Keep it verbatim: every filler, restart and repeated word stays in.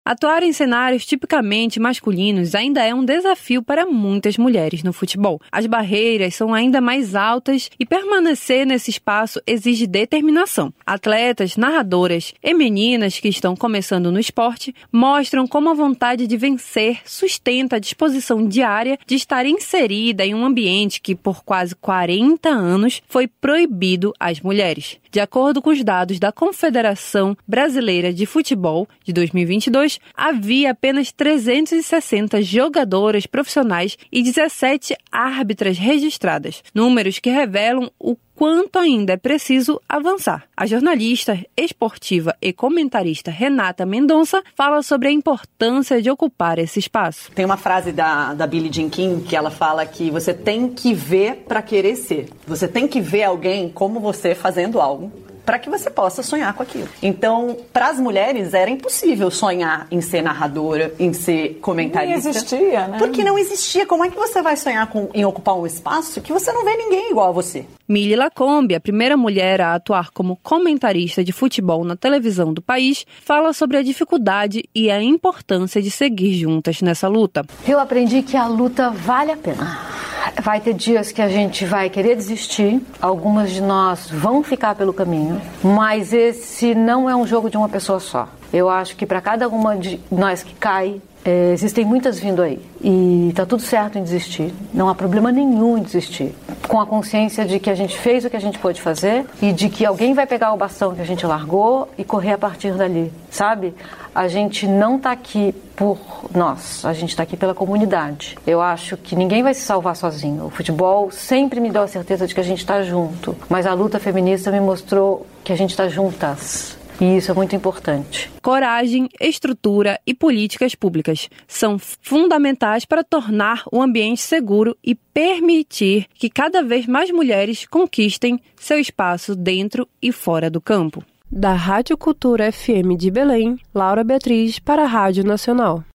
Atuar em cenários tipicamente masculinos ainda é um desafio para muitas mulheres no futebol. As barreiras são ainda mais altas e permanecer nesse espaço exige determinação. Atletas, narradoras e meninas que estão começando no esporte mostram como a vontade de vencer sustenta a disposição diária de estar inserida em um ambiente que, por quase quarenta anos, foi proibido às mulheres. De acordo com os dados da Confederação Brasileira de Futebol de dois mil e vinte e dois, havia apenas trezentas e sessenta jogadoras profissionais e dezessete árbitras registradas, números que revelam o quanto ainda é preciso avançar. A jornalista esportiva e comentarista Renata Mendonça fala sobre a importância de ocupar esse espaço. Tem uma frase da, da Billie Jean King que ela fala que você tem que ver para querer ser. Você tem que ver alguém como você fazendo algo para que você possa sonhar com aquilo. Então, para as mulheres era impossível sonhar em ser narradora, em ser comentarista. Não existia, né? Porque não existia. Como é que você vai sonhar com, em ocupar um espaço que você não vê ninguém igual a você? Mili Lacombe, a primeira mulher a atuar como comentarista de futebol na televisão do país, fala sobre a dificuldade e a importância de seguir juntas nessa luta. Eu aprendi que a luta vale a pena. Vai ter dias que a gente vai querer desistir, algumas de nós vão ficar pelo caminho, mas esse não é um jogo de uma pessoa só. Eu acho que para cada uma de nós que cai, é, existem muitas vindo aí. E tá tudo certo em desistir, não há problema nenhum em desistir. Com a consciência de que a gente fez o que a gente pôde fazer e de que alguém vai pegar o bastão que a gente largou e correr a partir dali, sabe? A gente não tá aqui por nós, a gente tá aqui pela comunidade. Eu acho que ninguém vai se salvar sozinho. O futebol sempre me deu a certeza de que a gente tá junto, mas a luta feminista me mostrou que a gente tá juntas. E isso é muito importante. Coragem, estrutura e políticas públicas são fundamentais para tornar o ambiente seguro e permitir que cada vez mais mulheres conquistem seu espaço dentro e fora do campo. Da Rádio Cultura F M de Belém, Laura Beatriz para a Rádio Nacional.